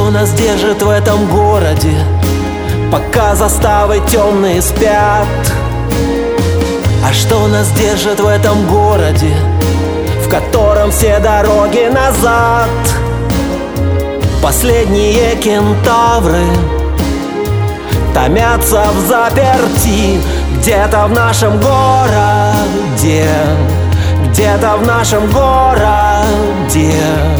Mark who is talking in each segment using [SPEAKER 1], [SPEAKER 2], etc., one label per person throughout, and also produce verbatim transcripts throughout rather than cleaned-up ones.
[SPEAKER 1] что нас держит в этом городе, пока заставы темные спят? А что нас держит в этом городе, в котором все дороги назад? Последние кентавры томятся в заперти где-то в нашем городе, где-то в нашем городе.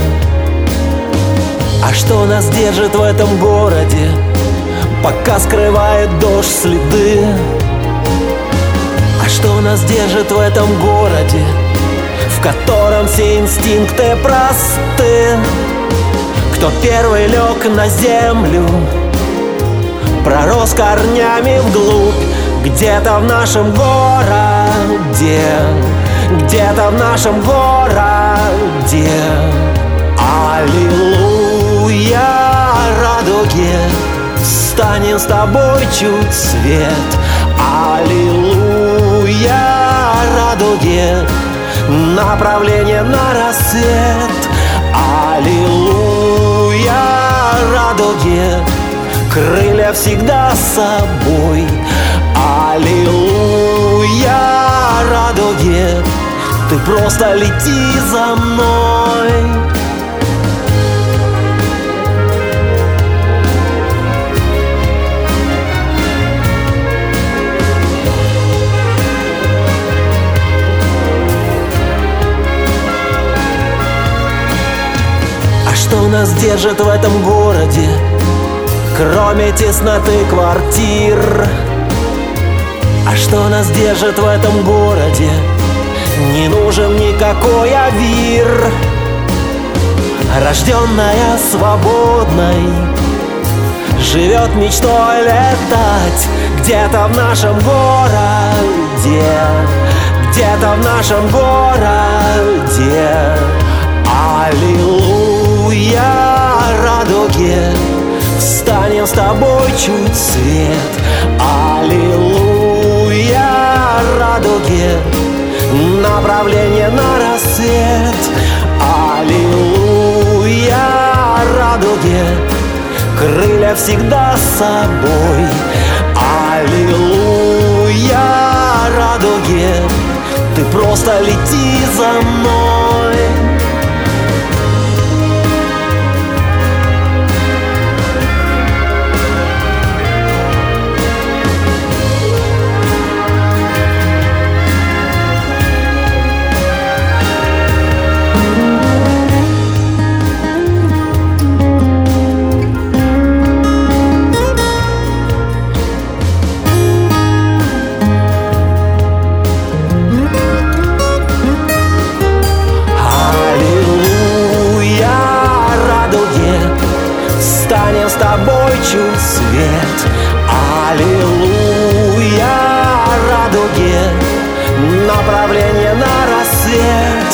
[SPEAKER 1] А что нас держит в этом городе, пока скрывает дождь следы? А что нас держит в этом городе, в котором все инстинкты просты? Кто первый лег на землю, пророс корнями вглубь, где-то в нашем городе, где-то в нашем городе. Аллилуйя, радуге, станем с тобой чуть свет. Аллилуйя, радуге, направление на рассвет. Аллилуйя, радуге, крылья всегда с собой. Аллилуйя, радуге, ты просто лети за мной. А что нас держит в этом городе, кроме тесноты квартир? А что нас держит в этом городе, не нужен никакой авир. Рожденная свободной, живет мечтой летать где-то в нашем городе, где-то в нашем городе. Аллилуйя, радуге, встанем с тобой чуть свет. Аллилуйя, радуге, направление на рассвет. Аллилуйя, радуге, крылья всегда с собой. Аллилуйя, радуге, ты просто лети за мной. Станем с тобой чуть свет. Аллилуйя, радуге, направление на рассвет.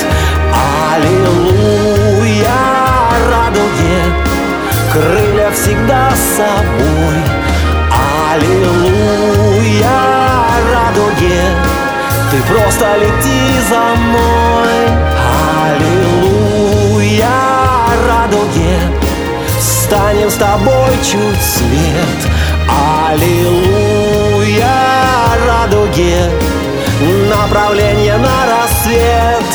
[SPEAKER 1] Аллилуйя, радуге, крылья всегда с собой. Аллилуйя, радуге, ты просто лети за мной. Аллилуйя, радуге, станем с тобой чуть свет. Аллилуйя, радуге, направление на рассвет.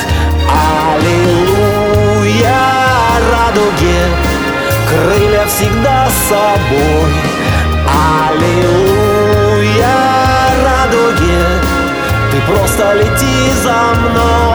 [SPEAKER 1] Аллилуйя, радуге, крылья всегда с собой. Аллилуйя, радуге, ты просто лети за мной.